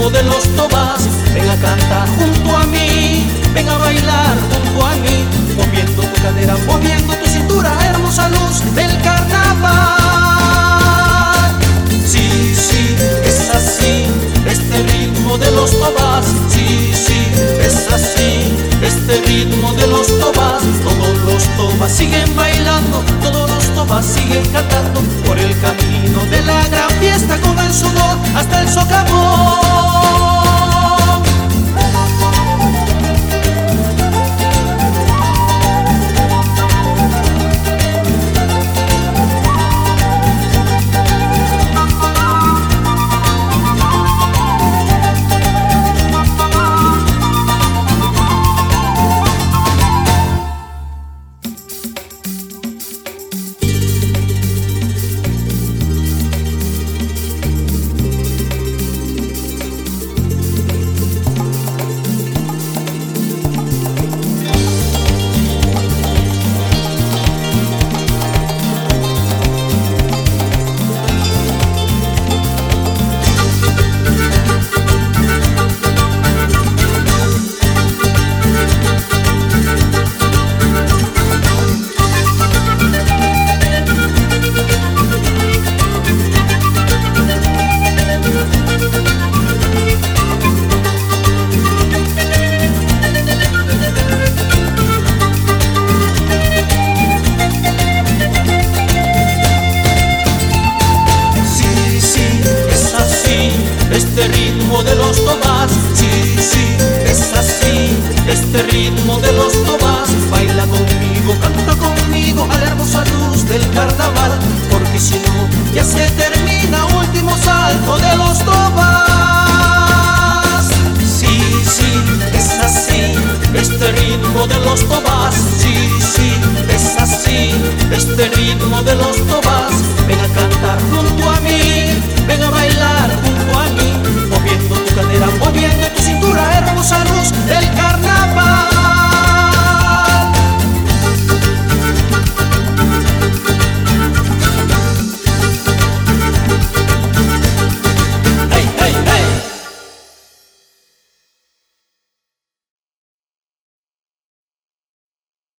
ritmo de los tobas. Ven a cantar junto a mí, ven a bailar junto a mí, moviendo tu cadera, moviendo tu cintura, hermosa luz del carnaval. Sí, sí, es así, este ritmo de los tobas. Sí, sí, es así, este ritmo de los tobas. Todos los tobas siguen bailando, todos los tobas siguen cantando por el camino de la gran fiesta, con el sudor hasta el socavón. Este ritmo de los tobas, sí, sí, es así. Este ritmo de los tobas, baila conmigo, canta conmigo a la hermosa luz del carnaval, porque si no, ya se termina, último salto de los tobas. Sí, sí, es así. Este ritmo de los tobas, sí, sí, es así. Este ritmo de los tobas.